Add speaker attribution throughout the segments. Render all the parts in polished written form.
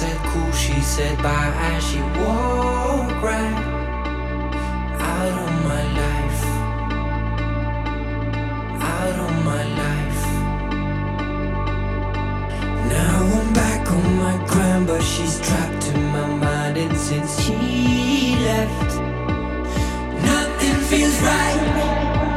Speaker 1: said cool, she said bye as she walked right out of my life, out of my life. Now I'm back on my grind, but she's trapped in my mind, and since she left, nothing feels right.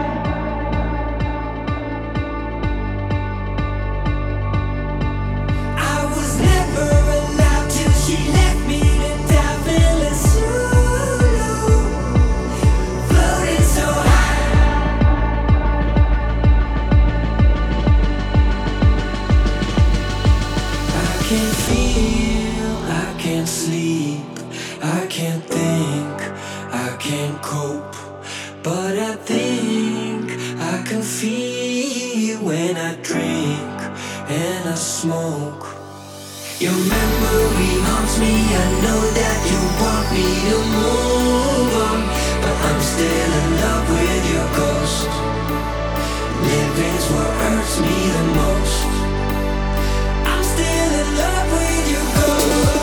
Speaker 1: But I think I can feel when I drink and I smoke. Your memory haunts me, I know that you want me to move on, but I'm still in love with your ghost. Living's what hurts me the most. I'm still in love with your ghost.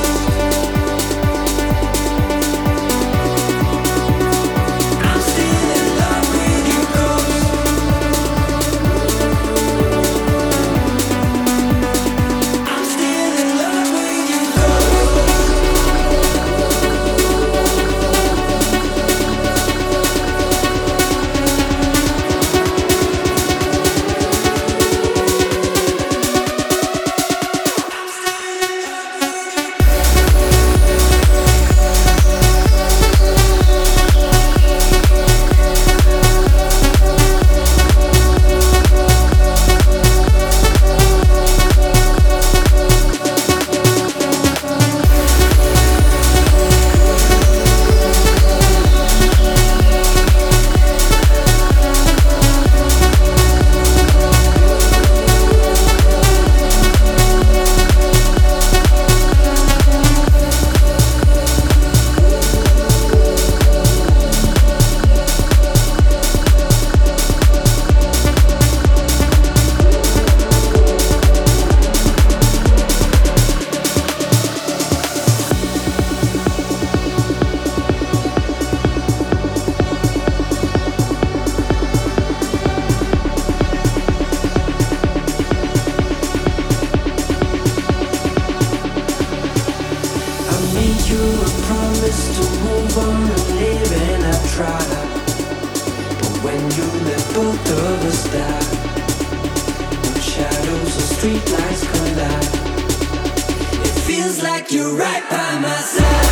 Speaker 1: Streetlights collide. It feels like you're right by my side.